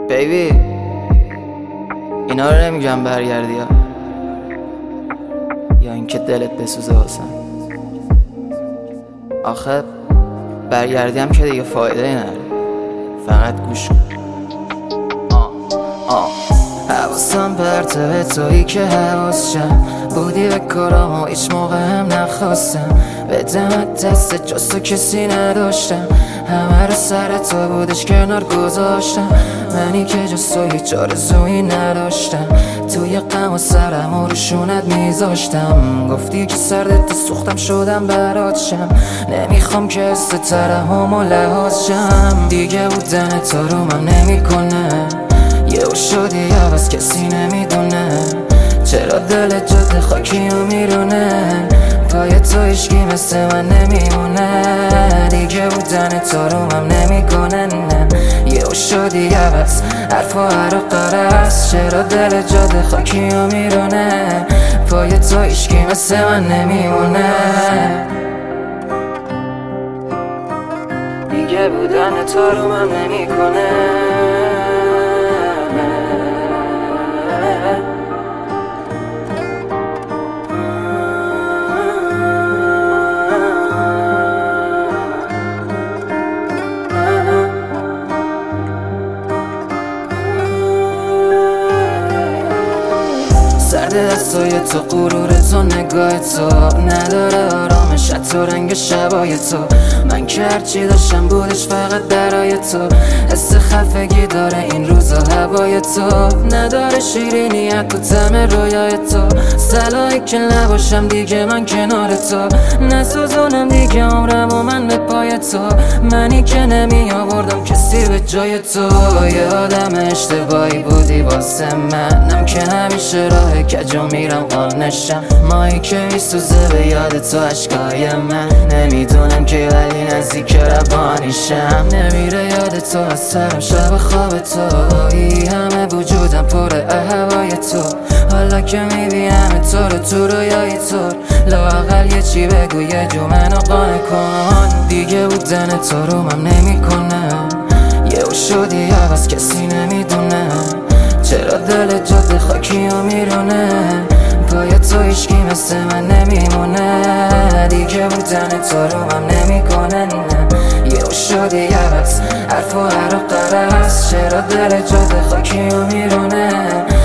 بیبی اینا رو نمیگم برگردی یا اینکه دلت بسوزه واسم. آخه برگردیم که دیگه فایده نداره، فقط گوش کن. حواسم پرته به تویی که حواسشم بودی به کارام و هیچ موقع هم نخواستم بدمت دست جز تو کسی نداشتم، همه رو سر تو بودش کنار گذاشتم، منی که جز تو هیچ آرزویی نداشتم، توی غم و سرم و روشونت میذاشتم، گفتی که سردت سوختم شدم برات شم، نمیخوام که حس ترحم و لحاظ شم، دیگه بودن تو رو من نمیکنه، یهو شدی عوض کسی نمیدونه، چرا دل جاده خاکی و میرونه، پای تو هیچکی مثل من نمیمونه، دیگه بودن تو رو من نمیکنه، نه یهو شدی عوض حرف و قرص، چرا دل جاده خاکی و میرونه، پای تو هیچکی مثل من نمیمونه، دیگه بودن تو رو من نمیکنه. سرد دستای تو غرور تو نگاه تو نداره آرامش حتی رنگ شبای تو، من که هرچی داشتم بودش فقط برای تو، حس خفگی داره این روزا هوای تو، نداره شیرینیت تو طعم رویای تو، صلاحی که نباشم دیگه من کنار تو، نسوزونم دیگه عمرم و من به پای تو، منی که نمی آوردم کسی به جای تو، یه آدم اشتباهی بودی واسه منم که همیشه راه کجا میرم قانشم، مایی که میسوزه به یاد تو عشقای من، نمیدونم که ولی نزدیک روانیشم، نمیره یاد تو از سرم شب خواب تو، همه وجودم پر هوای تو، حالا که میبینم تو رو تو رویای تو، لااقل یه چی بگو یه جو منو قانع کن، دیگه بودن تو رو من نمیکنه، یهو شدی عوض کسی نمیدونه، چرا دل جاده خاکی و میرونه، پای تو هیچکی مثل من نمیمونه، دیگه بودن تو رو من نمیکنه، نه یهو شدی عوض حرف و قرص، چرا دل جاده خاکی و میرونه،